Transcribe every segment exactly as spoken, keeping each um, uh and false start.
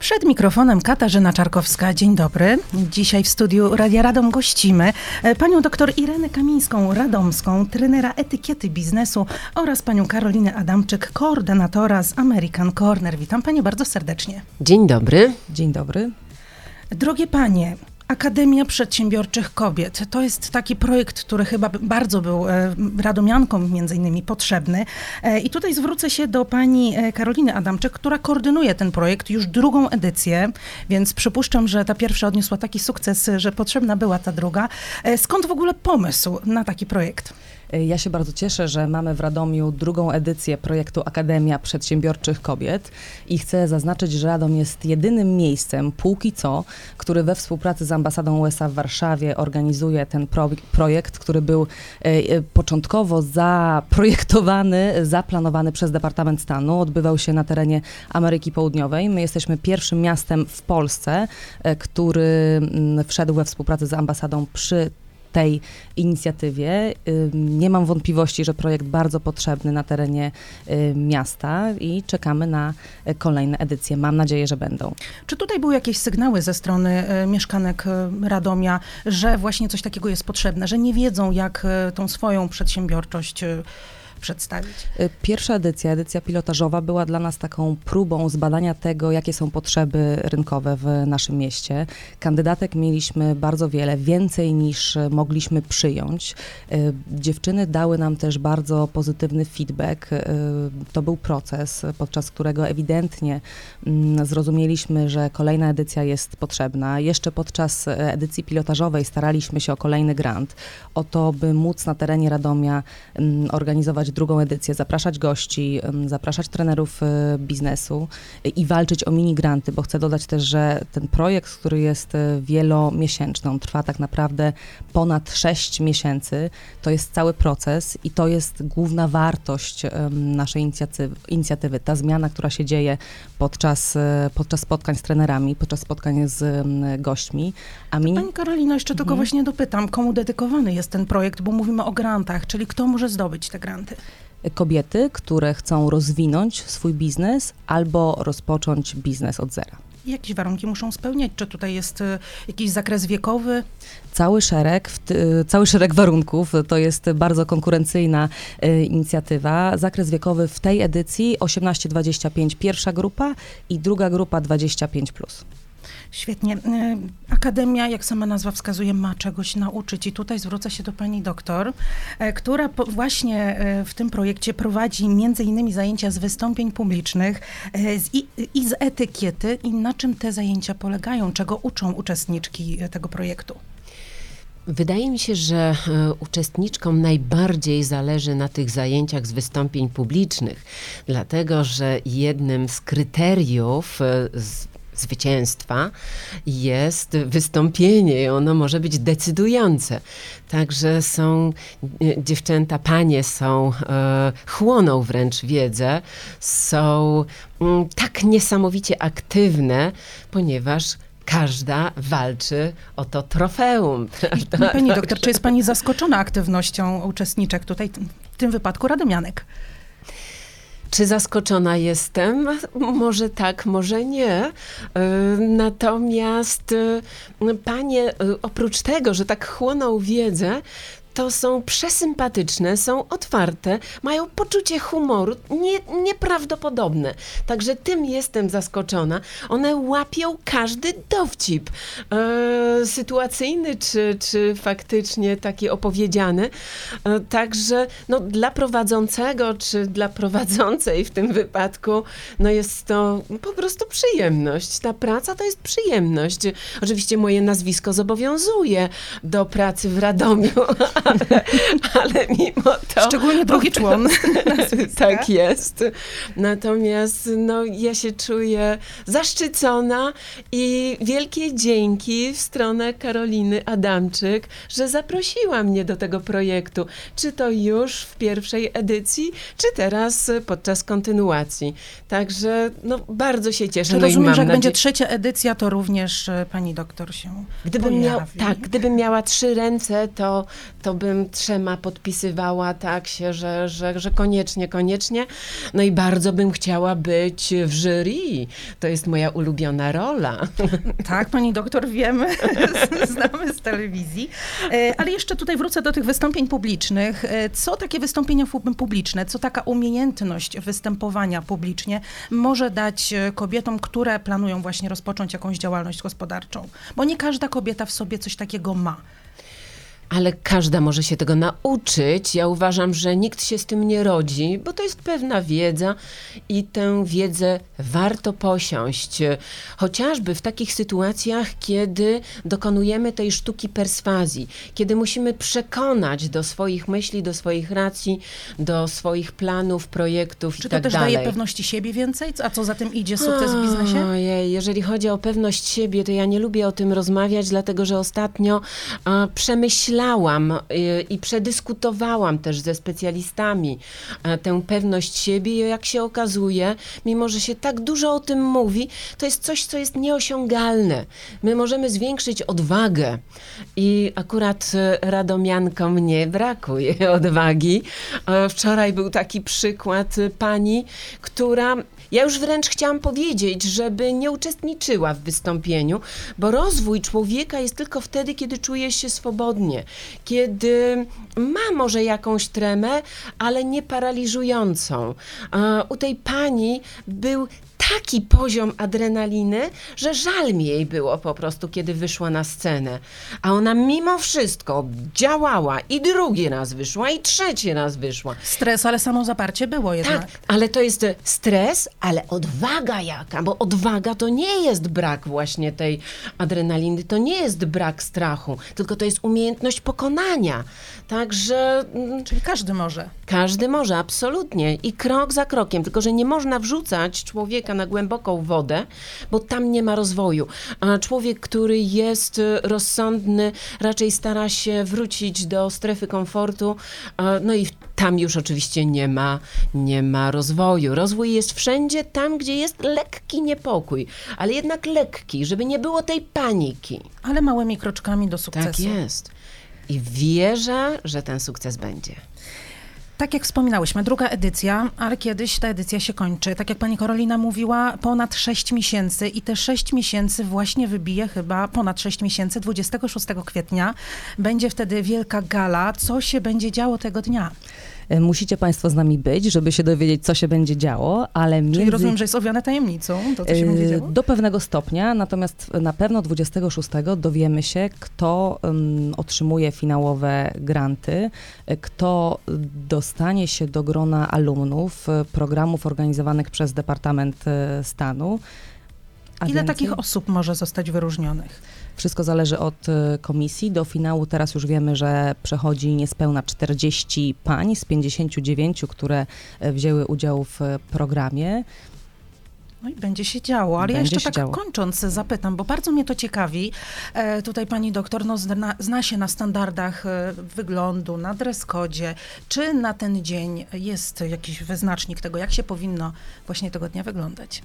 Przed mikrofonem Katarzyna Czarkowska. Dzień dobry. Dzisiaj w studiu Radia Radom gościmy panią doktor Irenę Kamińską-Radomską, trenera etykiety biznesu oraz panią Karolinę Adamczyk, koordynatora z American Corner. Witam panie bardzo serdecznie. Dzień dobry. Dzień dobry. Drogie panie, Akademia Przedsiębiorczych Kobiet. To jest taki projekt, który chyba bardzo był e, radomiankom między innymi potrzebny. E, I tutaj zwrócę się do pani Karoliny Adamczyk, która koordynuje ten projekt już drugą edycję, więc przypuszczam, że ta pierwsza odniosła taki sukces, że potrzebna była ta druga. E, skąd w ogóle pomysł na taki projekt? Ja się bardzo cieszę, że mamy w Radomiu drugą edycję projektu Akademia Przedsiębiorczych Kobiet i chcę zaznaczyć, że Radom jest jedynym miejscem, póki co, który we współpracy z ambasadą U S A w Warszawie organizuje ten pro- projekt, który był e, początkowo zaprojektowany, zaplanowany przez Departament Stanu. Odbywał się na terenie Ameryki Południowej. My jesteśmy pierwszym miastem w Polsce, e, który m, wszedł we współpracę z ambasadą przy tej inicjatywie. Nie mam wątpliwości, że projekt bardzo potrzebny na terenie miasta i czekamy na kolejne edycje. Mam nadzieję, że będą. Czy tutaj były jakieś sygnały ze strony mieszkanek Radomia, że właśnie coś takiego jest potrzebne, że nie wiedzą, jak tą swoją przedsiębiorczość przedstawić? Pierwsza edycja, edycja pilotażowa była dla nas taką próbą zbadania tego, jakie są potrzeby rynkowe w naszym mieście. Kandydatek mieliśmy bardzo wiele, więcej niż mogliśmy przyjąć. Dziewczyny dały nam też bardzo pozytywny feedback. To był proces, podczas którego ewidentnie zrozumieliśmy, że kolejna edycja jest potrzebna. Jeszcze podczas edycji pilotażowej staraliśmy się o kolejny grant, o to, by móc na terenie Radomia organizować drugą edycję, zapraszać gości, zapraszać trenerów biznesu i walczyć o mini granty, bo chcę dodać też, że ten projekt, który jest wielomiesięczny, on trwa tak naprawdę ponad sześć miesięcy, to jest cały proces i to jest główna wartość naszej inicjatywy, inicjatywy. Ta zmiana, która się dzieje podczas, podczas spotkań z trenerami, podczas spotkań z gośćmi. A mini... Pani Karolino, jeszcze tylko mhm. właśnie dopytam, komu dedykowany jest ten projekt, bo mówimy o grantach, czyli kto może zdobyć te granty? Kobiety, które chcą rozwinąć swój biznes albo rozpocząć biznes od zera. Jakieś warunki muszą spełniać? Czy tutaj jest y, jakiś zakres wiekowy? Cały szereg, w ty, cały szereg warunków. To jest bardzo konkurencyjna y, inicjatywa. Zakres wiekowy w tej edycji osiemnaście dwadzieścia pięć pierwsza grupa i druga grupa dwadzieścia pięć plus. Świetnie. Akademia, jak sama nazwa wskazuje, ma czegoś nauczyć i tutaj zwrócę się do pani doktor, która po, właśnie w tym projekcie prowadzi między innymi zajęcia z wystąpień publicznych z, i, i z etykiety. I na czym te zajęcia polegają? Czego uczą uczestniczki tego projektu? Wydaje mi się, że uczestniczkom najbardziej zależy na tych zajęciach z wystąpień publicznych, dlatego że jednym z kryteriów z zwycięstwa jest wystąpienie i ono może być decydujące. Także są dziewczęta, panie są, e, chłoną wręcz wiedzę, są m, tak niesamowicie aktywne, ponieważ każda walczy o to trofeum. I, pani doktor, czy jest pani zaskoczona aktywnością uczestniczek tutaj, w tym wypadku radomianek? Czy zaskoczona jestem? Może tak, może nie. Natomiast panie, oprócz tego, że tak chłoną wiedzę, to są przesympatyczne, są otwarte, mają poczucie humoru nie, nieprawdopodobne. Także tym jestem zaskoczona. One łapią każdy dowcip. E, sytuacyjny, czy, czy faktycznie taki opowiedziany. E, także no, dla prowadzącego, czy dla prowadzącej w tym wypadku, no jest to po prostu przyjemność. Ta praca to jest przyjemność. Oczywiście moje nazwisko zobowiązuje do pracy w Radomiu, Ale, ale mimo to... Szczególnie drugi człon. Tak jest. Natomiast no, ja się czuję zaszczycona i wielkie dzięki w stronę Karoliny Adamczyk, że zaprosiła mnie do tego projektu. Czy to już w pierwszej edycji, czy teraz podczas kontynuacji. Także no, bardzo się cieszę. Czy no rozumiem, i mam że jak nadzieję... będzie trzecia edycja, to również pani doktor się Gdybym miał, pojawi. tak, gdybym miała trzy ręce, to, to bym trzema podpisywała tak się, że, że, że koniecznie, koniecznie. No i bardzo bym chciała być w jury. To jest moja ulubiona rola. Tak, pani doktor, wiemy, znamy z telewizji. E, Ale jeszcze tutaj wrócę do tych wystąpień publicznych. E, Co takie wystąpienia fu- publiczne, co taka umiejętność występowania publicznie może dać e, kobietom, które planują właśnie rozpocząć jakąś działalność gospodarczą? Bo nie każda kobieta w sobie coś takiego ma. Ale każda może się tego nauczyć. Ja uważam, że nikt się z tym nie rodzi, bo to jest pewna wiedza i tę wiedzę warto posiąść. Chociażby w takich sytuacjach, kiedy dokonujemy tej sztuki perswazji, kiedy musimy przekonać do swoich myśli, do swoich racji, do swoich planów, projektów Czy i to tak też dalej. daje pewności siebie więcej? A co za tym idzie, sukces w biznesie? Ojej, jeżeli chodzi o pewność siebie, to ja nie lubię o tym rozmawiać, dlatego że ostatnio a, przemyślałam y, i przedyskutowałam też ze specjalistami a, tę pewność siebie i jak się okazuje, mimo że się tak dużo o tym mówi, to jest coś, co jest nieosiągalne. My możemy zwiększyć odwagę i akurat y, radomiankom nie brakuje odwagi. E, Wczoraj był taki przykład y, pani, która ja już wręcz chciałam powiedzieć, żeby nie uczestniczyła w wystąpieniu, bo rozwój człowieka jest tylko wtedy, kiedy czuje się swobodnie, kiedy ma może jakąś tremę, ale nie paraliżującą. A u tej pani był taki poziom adrenaliny, że żal mi jej było po prostu, kiedy wyszła na scenę. A ona mimo wszystko działała i drugi raz wyszła, i trzeci raz wyszła. Stres, ale samo zaparcie było jednak. Tak, ale to jest stres, ale odwaga jaka, bo odwaga to nie jest brak właśnie tej adrenaliny, to nie jest brak strachu, tylko to jest umiejętność pokonania. Także mm, Czyli każdy może. każdy może, absolutnie. I krok za krokiem, tylko że nie można wrzucać człowieka na głęboką wodę, bo tam nie ma rozwoju. A człowiek, który jest y, rozsądny, raczej stara się wrócić do strefy komfortu, a, no i tam już oczywiście nie ma, nie ma rozwoju. Rozwój jest wszędzie tam, gdzie jest lekki niepokój, ale jednak lekki, żeby nie było tej paniki. Ale małymi kroczkami do sukcesu. Tak jest. I wierzę, że ten sukces będzie. Tak jak wspominałyśmy, druga edycja, ale kiedyś ta edycja się kończy. Tak jak pani Karolina mówiła, ponad sześć miesięcy i te sześć miesięcy właśnie wybije chyba ponad sześć miesięcy, dwudziestego szóstego kwietnia. Będzie wtedy wielka gala. Co się będzie działo tego dnia? Musicie Państwo z nami być, żeby się dowiedzieć, co się będzie działo, ale między... Czyli rozumiem, że jest owiane tajemnicą, to co się będzie Yy, działo? Do pewnego stopnia, natomiast na pewno dwudziestego szóstego dowiemy się, kto um, otrzymuje finałowe granty, kto dostanie się do grona alumnów y, programów organizowanych przez Departament y, Stanu. A Ile więcej? takich osób może zostać wyróżnionych? Wszystko zależy od y, komisji. Do finału teraz już wiemy, że przechodzi niespełna czterdzieści pań z pięćdziesięciu dziewięciu, które y, wzięły udział w y, programie. No i będzie się działo, ale ja Będzie jeszcze się tak działo. kończąc zapytam, bo bardzo mnie to ciekawi. E, tutaj pani doktor no, zna, zna się na standardach e, wyglądu, na dress-codzie. Czy na ten dzień jest jakiś wyznacznik tego, jak się powinno właśnie tego dnia wyglądać?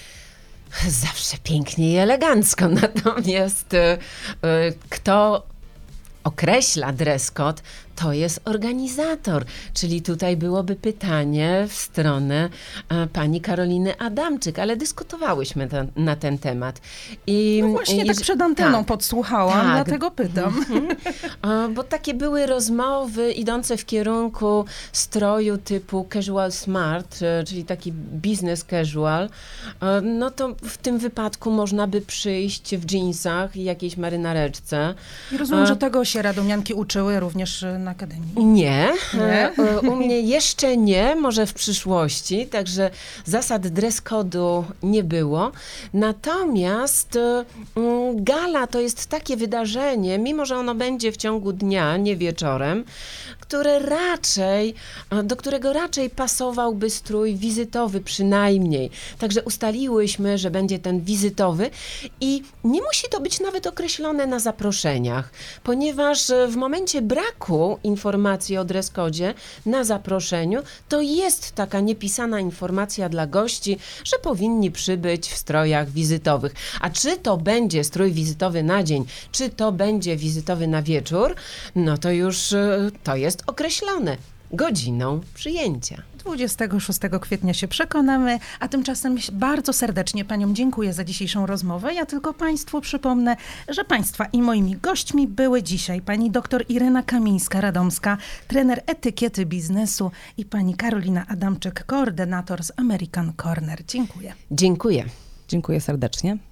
Zawsze pięknie i elegancko, natomiast y, y, kto określa dress code, to jest organizator. Czyli tutaj byłoby pytanie w stronę e, pani Karoliny Adamczyk, ale dyskutowałyśmy ten, na ten temat. I, No właśnie i- tak przed anteną tak. podsłuchałam, Tak. dlatego pytam. A, bo takie były rozmowy idące w kierunku stroju typu casual smart, e, czyli taki business casual. E, No to w tym wypadku można by przyjść w dżinsach i jakiejś marynareczce. I rozumiem, A- że tego się radomianki uczyły również e, na Akademii. Nie, Nie? E, u mnie jeszcze nie, może w przyszłości, także zasad dress code'u nie było. Natomiast e, mm, gala to jest takie wydarzenie, mimo że ono będzie w ciągu dnia, nie wieczorem, które raczej, e, do którego raczej pasowałby strój wizytowy przynajmniej. Także ustaliłyśmy, że będzie ten wizytowy i nie musi to być nawet określone na zaproszeniach, ponieważ e, w momencie braku tą informację o dress codzie na zaproszeniu, to jest taka niepisana informacja dla gości, że powinni przybyć w strojach wizytowych. A czy to będzie strój wizytowy na dzień, czy to będzie wizytowy na wieczór, no to już y, to jest określone godziną przyjęcia. dwudziestego szóstego kwietnia się przekonamy, a tymczasem bardzo serdecznie Paniom dziękuję za dzisiejszą rozmowę. Ja tylko Państwu przypomnę, że Państwa i moimi gośćmi były dzisiaj pani dr Irena Kamińska-Radomska, trener etykiety biznesu i pani Karolina Adamczyk, koordynator z American Corner. Dziękuję. Dziękuję. Dziękuję serdecznie.